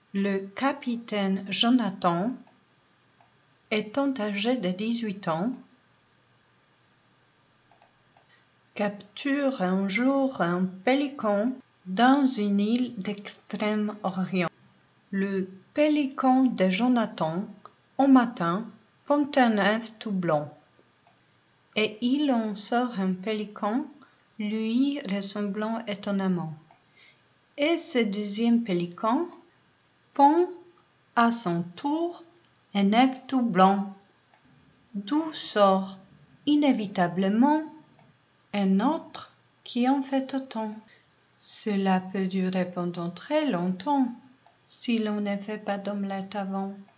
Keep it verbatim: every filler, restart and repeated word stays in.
Le capitaine Jonathan, étant âgé de dix-huit ans, capture un jour un pélican dans une île d'Extrême-Orient. Le pélican de Jonathan, au matin, pond un œuf tout blanc, et il en sort un pélican lui ressemblant étonnamment. Et ce deuxième pélican pond à son tour un œuf tout blanc, d'où sort inévitablement un autre qui en fait autant. Cela peut durer pendant très longtemps si l'on ne fait pas d'omelette avant.